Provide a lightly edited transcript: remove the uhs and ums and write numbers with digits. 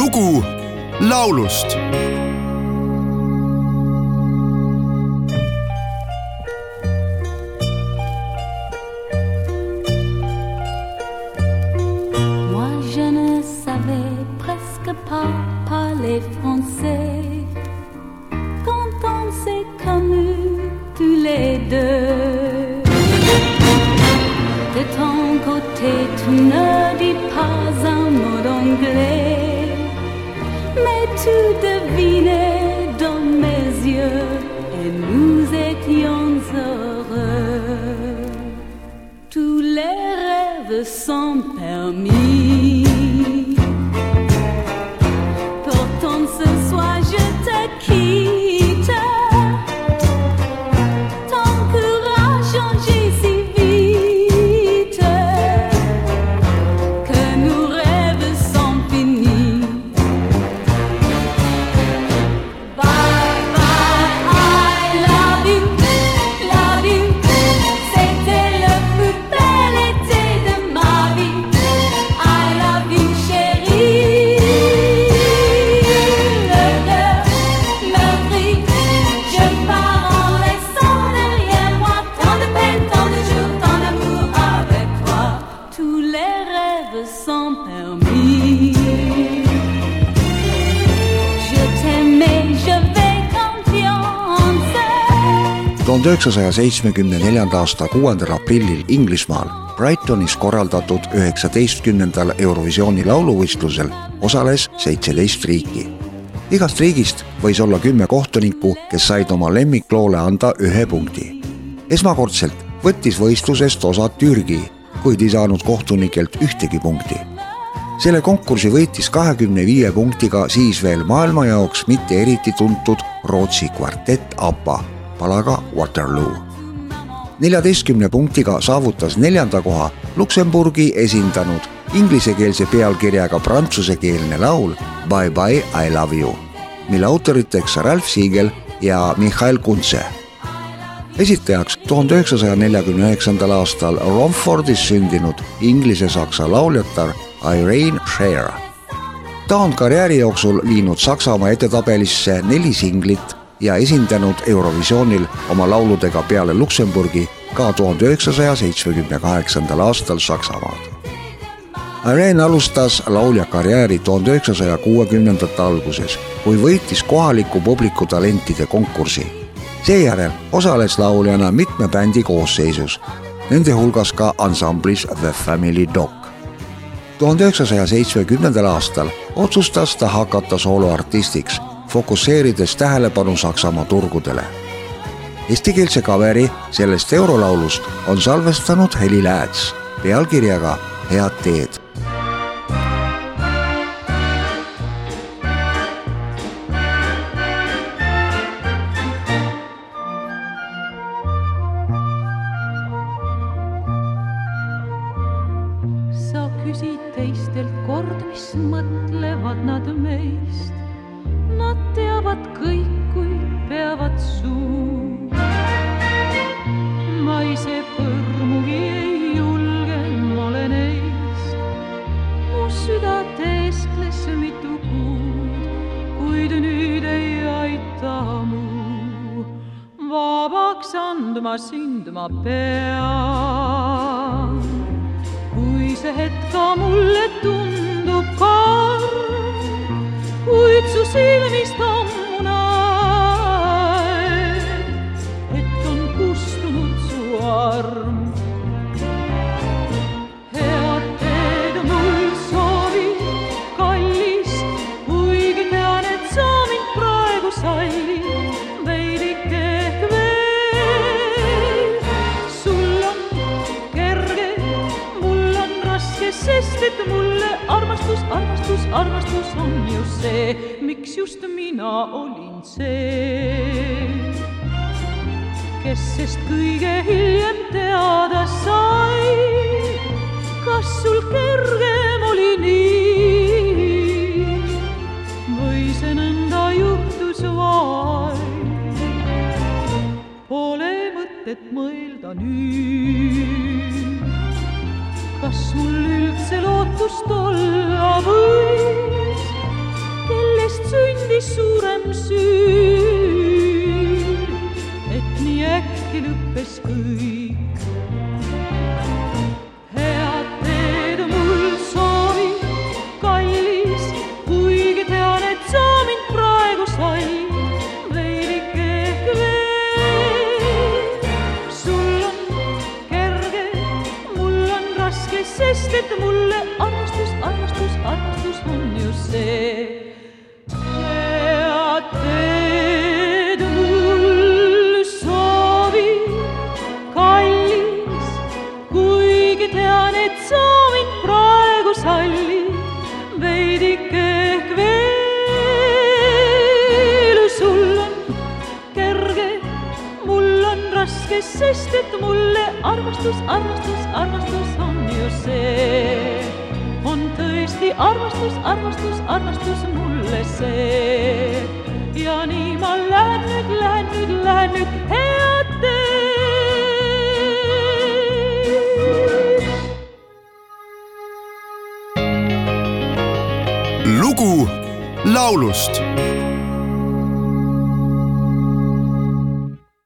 Lugu laulust. Moi je ne savais presque pas parler français quand on s'est connus tous les deux. De ton côté tu ne dis pas un mot d'anglais, mais tu devinais dans mes yeux et nous étions heureux. Tous les rêves sont permis. Pourtant ce soir je te quitte. Ton courage changé si vite que nos rêves sont finis. Bye bye, I love you, c'était le plus bel été de ma vie. I love you chérie. Le cœur me brille, je pars en laissant derrière moi tant de peine, tant de jours, tant d'amour avec toi. Tous les rêves sont permis. Je t'aimais, je vais confiance. 1974. aasta 6. aprillil Inglismaal Brightonis korraldatud 19. Eurovisiooni lauluvõistlusel osales 17 riiki. Igast riigist võis olla 10 kohtunikku, kes said oma lemmikloole anda 1 punkti. Esmakordselt võttis võistlusest osa Türgi, kuid ei saanud kohtunikelt ühtegi punkti. Selle konkursi võitis 25 punktiga siis veel maailma jaoks mitte eriti tuntud Rootsi kvartett ABBA palaga Waterloo. 14 punktiga saavutas 4. koha Luksemburgi esindanud inglisekeelse pealkirjaga prantsusekeelne laul Bye Bye I Love You, mille autoriteks Ralf Siegel ja Michael Kunze. Esitajaks 1949. aastal Romfordis sündinud inglise-saksa lauljatar Irene Scheer. Ta on karjääri jooksul viinud Saksamaa edetabelisse 4 singlit ja esindanud Eurovisioonil oma lauludega peale Luksemburgi ka 1978. aastal Saksamaad. Irene alustas laulja karjääri 1960. alguses, kui võitis kohaliku publiku talentide konkursi. Seejärel osales lauljana mitme bändi koosseisus, nende hulgas ka ansamblis The Family Dog. 1970. aastal otsustas ta hakata sooloartistiks, fokusseerides tähelepanu Saksamaa turgudele. Eestikeelse kaveri sellest eurolaulust on salvestanud Heli Lääts pealkirjaga Head teed. Sa küsid teistelt kord, mis mõtlevad nad meist. Nad teavad kõik, kuid peavad suu. Ma ise põrmugi ei julge, ma olen neist. Mu süda teeskles mitu kuud, kuid nüüd ei aita muu. Vabaks andma sind ma pean. Kui see hetk mulle tundub karm, kuid su silmist ammu näed, et on kustunud su arm. Head teed mul soovib, kallis, kuigi tean, et sa mind praegu sallid, veidike ehk veel. Sul on kerge, mul on raske, sest et mulle armastus on just see, miks just mina olin see, kes sest kõige hiljem teada sai. Kas sul kergem oli nii või see nõnda juhtus vaid? Pole mõtet mõelda nüüd, kas mul üldse lootust olla võis, sündis suurem süü, et nii äkki lõppes kõik. Head teed mul soovi, kallis, kuigi tean, et sa mind praegu sai. Veidike ehk veel, sul on kerge, mul on raske, sest et mulle armastus on ju see. Head teed mul soovi, kallis, kuigi tean, et sa mind praegu sallid. Veidike ehk veel, sul on kerge, mul on raske, sest et mulle armastus on ju see. On tõesti armastus mulle see. Ja nii ma lähen nüüd, head teed. Lugu laulust.